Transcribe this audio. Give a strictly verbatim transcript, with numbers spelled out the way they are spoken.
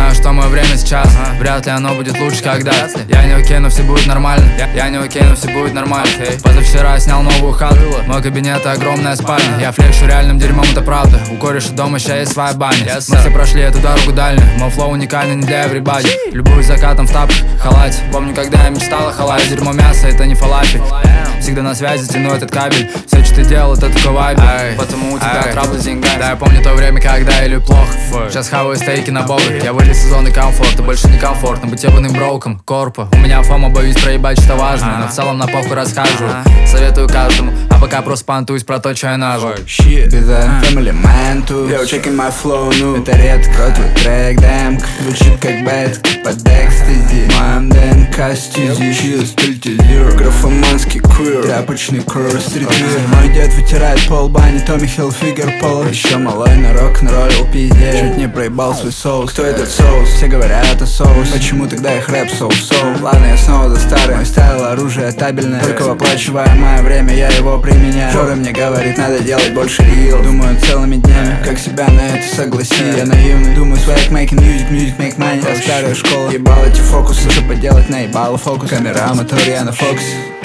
знаю, что мое время сейчас. ага. Вряд ли оно будет лучше когда-то. Я не окей, но все будет нормально. Я, я не окей, но все будет нормально. okay. Позавчера снял новую хату. Мой кабинет и огромная спальня. ага. Я флекшу реальным дерьмом, это правда. У кореша дома ща есть своя баня. yes, Мы все прошли эту дорогу дальнюю. Мой флоу уникальный не для everybody. Любуюсь закатом в тапках, халате. Помню, когда я мечтал о халате. Дерьмо мясо, это не фалафель. Всегда на связи, тяну этот кабель. Все, что ты делал, это такой вайб. Потому у тебя траблы с деньгами. Да, я помню то время, когда я плохо. Сейчас хаваю стейки на богу. Я вылез из зоны комфорта, больше не комфортно быть ебаным броком, корпо. У меня фома, боюсь проебать что важно. Но в целом на похуй расскажу. Советую каждому, а пока просто понтуюсь про то, что я нажил. Беза, family man too. Yo, checking my flow, ну это редко. Твой трек, демк, звучит как бэт, под экстази. Моем ДНК стези, чил, стиль тизер. Графоманский квир, тряпочный курс, стритвир. Мой дед вытирает пол бани, Томми Хилфигер пол. Еще малой на рок-н-ролл пиздец. Чуть не проебал свой соус. Кто этот соус? Все говорят, это соус. Почему тогда их рэп соус-соу? Ладно, я снова за старый. Мой стайл, оружие табельное. Только в оплачиваемое время я его применяю. Жора мне говорит, надо делать больше рил. Думаю целыми днями, как себя на это согласи. Я наивный, думаю, swag making music, music make money. Я старая школа, ебал эти фокусы. Что поделать, наебало фокус. Камера, мотор, я на фокусе.